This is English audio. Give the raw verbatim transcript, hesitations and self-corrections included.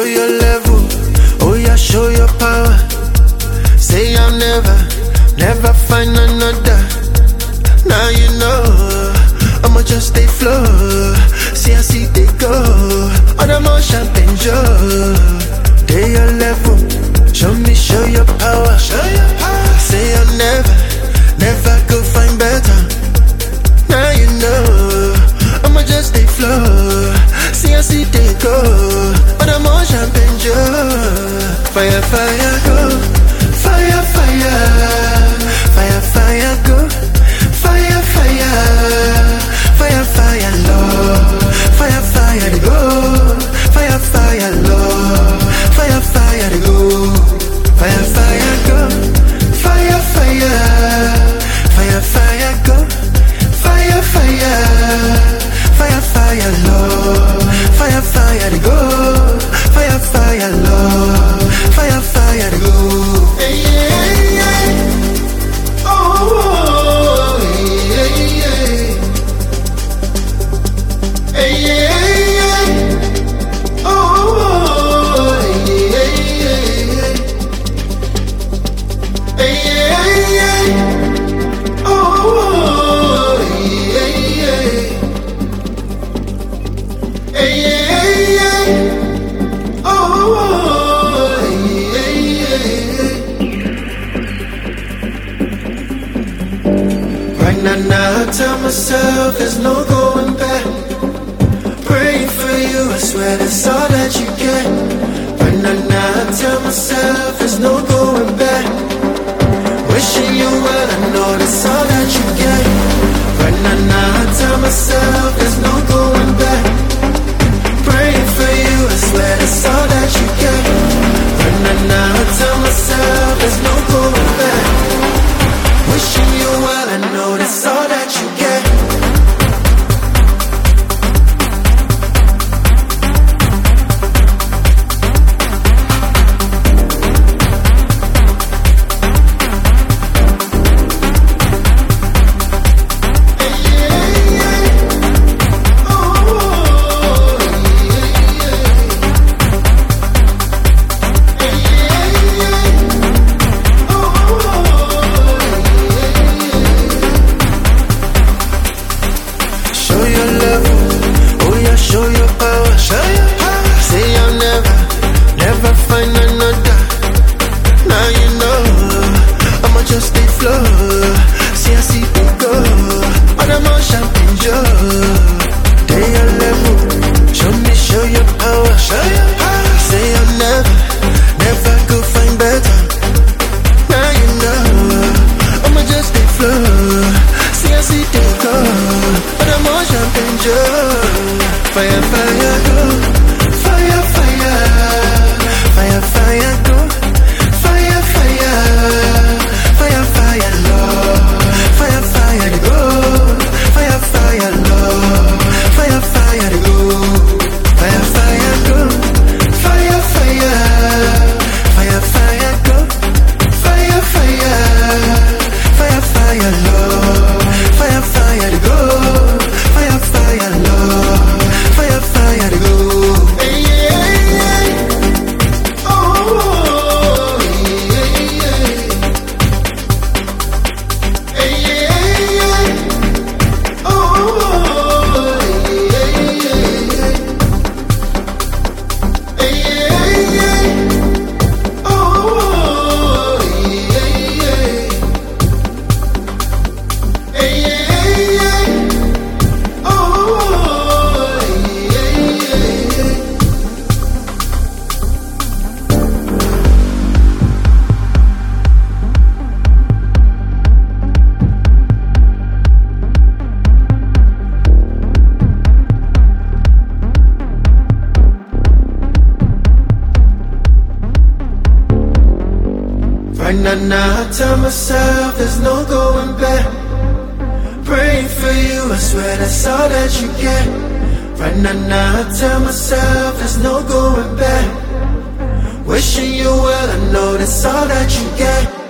your level, oh yeah, show your power. Say I'll never, never find another. Now you know, I'ma just stay flow. See I see they go, all the more champagne joe. They your level, show me, show your power. Show your power. Say I'll never, never go find better. Now you know, I'ma just stay flow. See I see they go, all the more champagne joe. Fire, fire, go. Fire, fire, fire, fire, go. Fire, fire, fire, fire, Lord. Fire, fire, to go. Fire, fire, Lord. Fire, fire, to go. Fire, fire, go. Fire, fire, fire, fire, go. Fire, fire, fire, fire, Lord. Fire, fire, to go. Fire, fire, Lord. Fire, fire, to go. Hey, yeah, yeah. Oh, yeah, yeah. Hey, yeah, yeah. Oh, yeah, yeah. Hey, yeah, yeah. Oh, yeah, yeah. Hey, yeah, yeah. Oh, yeah, yeah. Right now, now I tell myself there's no going back. Praying for you, I swear that's all that you get. Right now, now I tell myself there's no going back. Wishing you well, I know that's all that you get. Right now, now I tell myself there's no going back. Praying for you, I swear that's all that you get. Right now, now I tell myself there's no going back. Wishing you well, I know that's all that you get. Show your power, show your power. Say I'll never, never find another. Now you know, I'ma just stay flow. See I see they go, all the more champagne joe. They your level, show me, show your power, show your power. Say I'll never, never go find better. Now you know, I'ma just stay flow. See I see they go, all the more champagne joe. Fire, fire, go. Fire, fire. Fire, fire, go. Fire, fire. Fire, fire, Lord. Fire, fire, to go. Fire, fire, Lord. Fire, fire, to go. Fire, fire, go. Fire, fire. Fire, fire, go. Fire, fire. Fire, fire, Lord. Fire, fire, to go. Fire, fire, Lord. Fire, fire, to go. Hey, yeah, yeah. Oh, yeah, yeah. Hey, yeah, yeah. Oh, yeah, yeah. Hey, yeah, yeah. Oh, yeah, yeah. Hey, yeah, yeah. Oh, right now, now I tell myself there's no going back. Praying for you, I swear that's all that you get. Right now, now I tell myself there's no going back. Wishing you well, I know that's all that you get.